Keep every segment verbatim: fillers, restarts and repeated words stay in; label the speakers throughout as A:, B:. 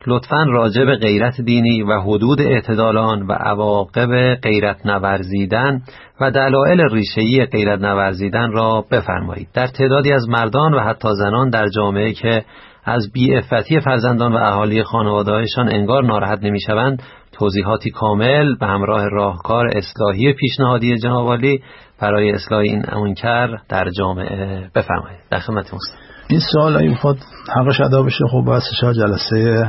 A: لطفاً راجع به غیرت دینی و حدود اعتدال آن و عواقب غیرت نورزیدن و دلایل ریشه‌ای غیرت نورزیدن را بفرمایید. در تعدادی از مردان و حتی زنان در جامعه که از بی‌عفتی فرزندان و اهالی خانواده‌هایشان انگار ناراحت نمی‌شوند، توضیحاتی کامل به همراه راهکار اصلاحی پیشنهادی جناب عالی برای اصلاح این منکر در جامعه بفرمایید. در خدمتتون هستم.
B: این سوال اگه بخواد حقش ادا بشه خب باید سه جلسه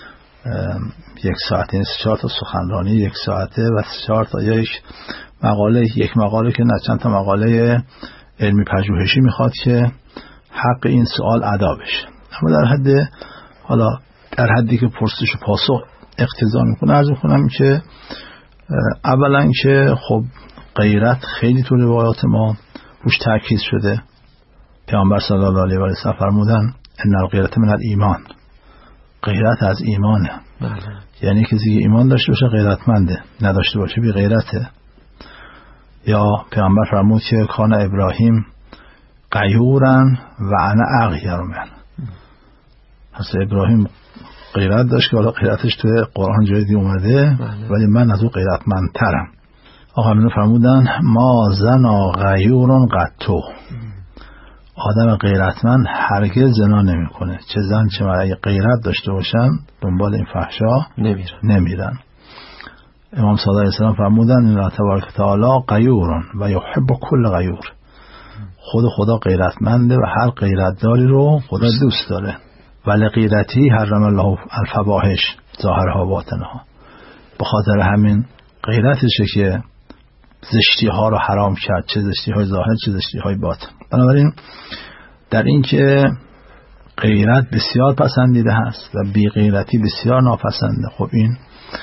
B: یک ساعته، این سه چهار تا سخنرانی یک ساعته و سه چهار تا یک مقاله یک مقاله که نه چند تا مقاله علمی پژوهشی میخواد که حق این سوال ادا بشه. اما در حد حالا در حدی که پرسش و پاسخ اقتضا میکنه عرض میکنم که اولا که خب غیرت خیلی تو روایات ما روش تاکید شده. پیامبر صلی الله علیه و آله فرمودن ان الغیرة من الایمان، غیرت از ایمانه. بله. یعنی کسی که ایمان داشته باشه غیرتمنده، نداشته باشه بی غیرته. یا پیامبر فرمود که کان ابراهیم غیورن و انا اغیر من، پس ابراهیم غیرت داشت که حالا غیرتش توی قرآن جای دی اومده. بله. ولی من از او غیرتمندترم. آقا منو فرمودن ما زنا غیورن قطو، آدم غیرتمند هرگز زنا نمیکنه، چه زن چه مرد اگه غیرت داشته باشن دنبال این فحشا نمیرن نمیرن. امام صادق علیه السلام فرمودن ان الله تبارک و تعالی غیور و یحب کل غیور، خود خدا غیرتمنده و هر غیرتداری رو خدا دوست داره. ولی غیرتی حرم الله الفواحش ظاهرها و باطنها، به خاطر همین غیرتشه که زشتی ها رو حرام کرد، چه زشتی های ظاهر چه زشتی های باطن. بنابراین در این که غیرت بسیار پسندیده هست و بی غیرتی بسیار ناپسنده، خب این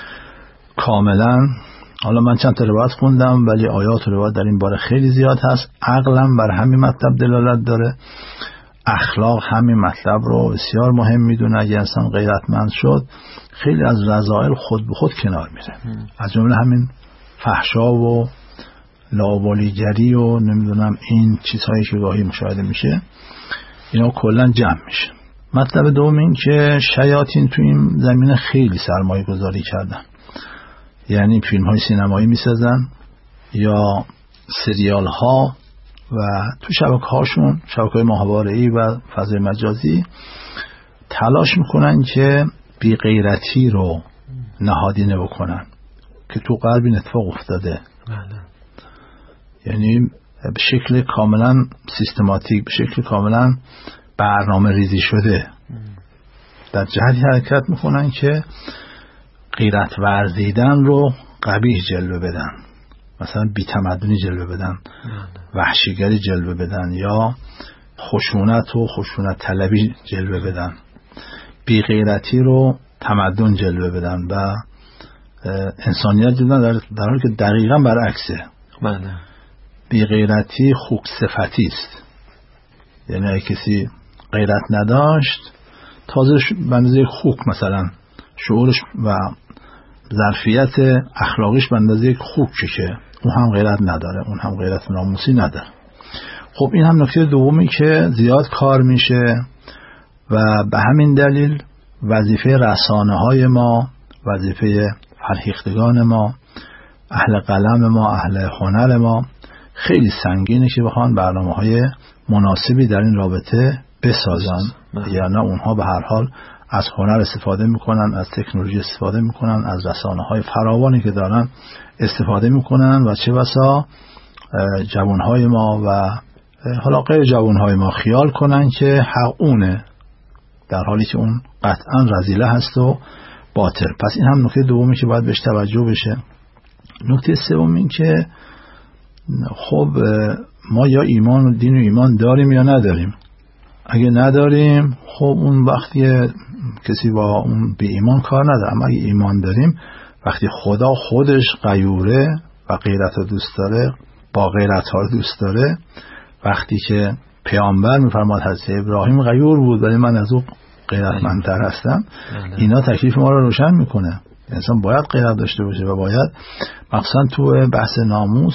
B: کاملا، حالا من چند تا روایت خوندم ولی آیات و روایت در این باره خیلی زیاد هست. عقلم بر همین مطلب دلالت داره، اخلاق همین مطلب رو بسیار مهم میدونه. اگه انسان غیرتمند شد خیلی از رذائل خود به خود کنار میره، از جمله همین فحشا و لاابالیگری و نمیدونم این چیزهایی که گاهی مشاهده میشه، اینا کلا جمع میشه. مطلب دوم این که شیاطین تو این زمینه خیلی سرمایه گذاری کردن، یعنی فیلم های سینمایی میسازن یا سریال ها و تو شبکه هاشون، شبکه های ماهواره‌ای و فضای مجازی، تلاش میکنن که بی غیرتی رو نهادینه بکنن که تو غرب این اتفاق افتاده. بله. یعنی به شکل کاملا سیستماتیک، به شکل کاملا برنامه ریزی شده در جهتی حرکت میکنن که غیرت ورزیدن رو قبیح جلوه بدن، مثلا بی‌تمدنی جلوه بدن، وحشیگری جلوه بدن یا خشونت و خشونت طلبی جلوه بدن، بی غیرتی رو تمدن جلوه بدن و انسانیت جلوه در, در حالی که دقیقا برعکسه. بله. بی غیرتی خوک صفتی است، یعنی اگه کسی غیرت نداشت تازه به اندازه خوک مثلا شعورش و ظرفیت اخلاقیش به اندازه خوکه که اون هم غیرت نداره، اون هم غیرت ناموسی نداره. خب این هم نکته دومی که زیاد کار میشه و به همین دلیل وظیفه رسانه های ما، وظیفه فرهیختگان ما، اهل قلم ما، اهل هنر ما خیلی سنگینه که بخوان برنامه های مناسبی در این رابطه بسازن، یعنی اونها به هر حال از هنر استفاده میکنن، از تکنولوژی استفاده میکنن، از رسانه های فراوانی که دارن استفاده میکنن و چه بسا جوانهای ما و حالا غیر جوانهای ما خیال کنن که حق اونه، در حالی که اون قطعا رذیله هست و باطل. پس این هم نکته دومی که باید بهش توجه بشه. نکته سوم این که خب ما یا ایمان و دین و ایمان داریم یا نداریم. اگه نداریم خب اون وقتی کسی با اون بی ایمان کار نداره، اما اگه ایمان داریم، وقتی خدا خودش غیوره و غیرت رو دوست داره، با غیرت ها رو دوست داره، وقتی که پیامبر میفرماد حضرت ابراهیم غیور بود ولی من از او غیرتمندتر هستم، اینا تکلیف ما رو روشن میکنه. انسان باید غیرت داشته باشه و باید مخصوصا تو بحث ناموس.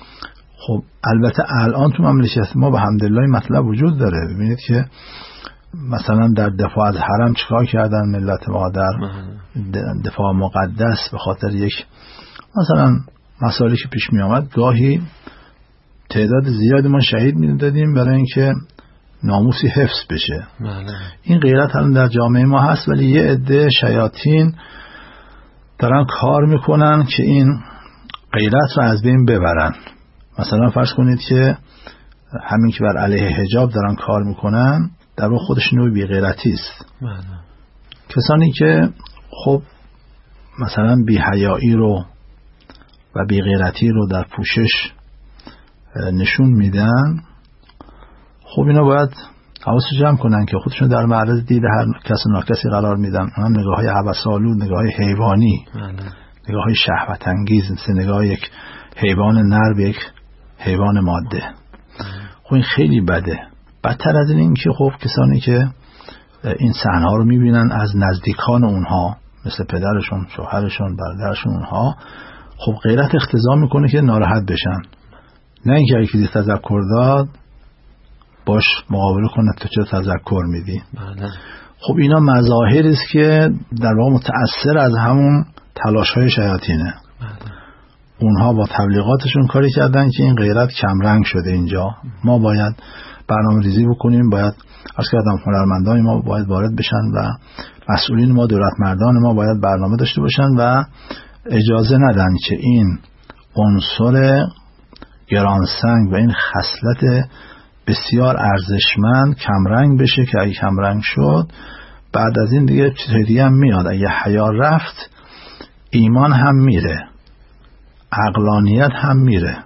B: خب البته الان تو مملکت ما به حمدالله مطلب وجود داره. ببینید که مثلا در دفاع از حرم چیکار کردن ملت ما، در دفاع مقدس به خاطر یک مثلا مسائلی که پیش می آمد، گاهی تعداد زیادی ما شهید می دادیم برای اینکه ناموسی حفظ بشه.
A: ماله.
B: این غیرت الان در جامعه ما هست، ولی یه عده شیاطین دارن کار میکنن که این غیرت رو از بین ببرن. مثلا فرض کنید که همین که بر علیه حجاب دارن کار میکنن در واقع خودش نوع بی‌غیرتی است. کسانی که خب مثلا بی‌حیایی رو و بی‌غیرتی رو در پوشش نشون میدن، خب اینا باید حواسش جمع کنن که خودشون در معرض دید هر کس و ناکسی قرار میدن. هم نگاه های هوس‌آلود، نگاه های حیوانی، نگاه های شهوت انگیز، مثل نگاه یک حیوان نر به یک حیوان ماده. خب این خیلی بده. بدتر از این که خب کسانی که این صحنه ها رو میبینن از نزدیکان اونها، مثل پدرشون، شوهرشون، برادرشون، اونها خب غیرت اختزام میکنه که ناراحت بشن. نه اینکه اگه کسی تذکر داد باش مقابله کنه تو چه تذکر میدی. خب اینا مظاهری است که در واقع متأثر از همون تلاش های شیاطینه. اونها با تبلیغاتشون کاری کردن که این غیرت کمرنگ شده. اینجا ما باید برنامه ریزی بکنیم، باید عرض کردم هنرمندان ما باید وارد بشن و مسئولین ما، دولت مردان ما باید برنامه داشته باشن و اجازه ندن که این عنصر گرانسنگ و این خصلت بسیار ارزشمند کمرنگ بشه، که اگه کمرنگ شد بعد از این دیگه چیز دیگه هم میاد. اگه حیا رفت ایمان هم میره، عقلانیت هم میره.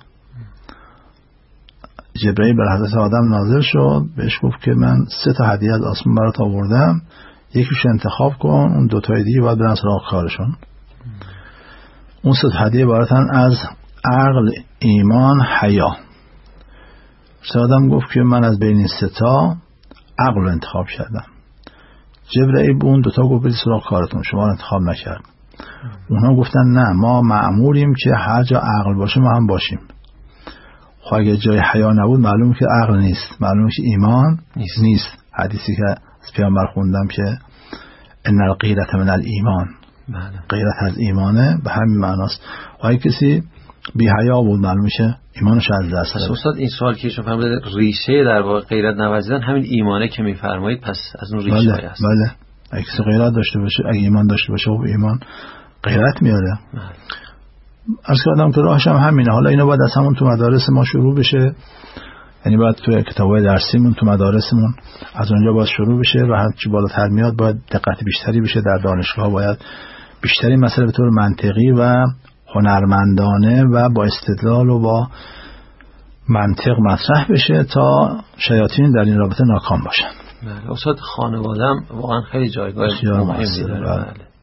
B: جبرئیل بر حضرت آدم نازل شد، بهش گفت که من سه تا هدیه از آسمان برات آوردم، یکیش انتخاب کن، اون دو تای دیگه باید برن سراغ کارشون. اون سه تا هدیه براتن از عقل، ایمان، حیا. آدم گفت که من از بین این سه تا عقل رو انتخاب کردم. جبرئیل به اون دو تا گفت برید سراغ کارتون، شما رو انتخاب نکرد. اونها گفتن نه، ما مأموریم که هر جا عقل باشه ما هم باشیم. خب اگه جای حیا نبود معلومه که عقل نیست، معلومه که ایمان نیست, نیست. حدیثی که از پیامبر خوندم که ان الغیرة من الایمان، غیرت از ایمانه، به همین معناست. و اگه کسی بی حیا بود معلومه که ایمانش از دست داده.
A: استاد این سوال که شما فرمودید ریشه در واقع غیرت نورزیدن همین ایمانه که میفرمایید، پس از اون ریشه
B: بله،
A: است.
B: بله. اگه کسی غیرت داشته باشه، اگه ایمان داشته باشه، خب ایمان غیرت میاره. عرض کردم که راهش هم همینه. حالا اینا باید از همون تو مدارس ما شروع بشه، یعنی باید تو کتاب‌های درسیمون تو مدارسمون از اونجا باید شروع بشه و هر چی بالاتر میاد باید دقت بیشتری بشه. در دانشگاه باید بیشتری مسئله به طور منطقی و هنرمندانه و با استدلال و با منطق مطرح بشه تا شیاطین در این رابطه ناکام باشن.
A: بله. استاد خانواده‌ام واقعا خیلی جایگاه مهمی داره.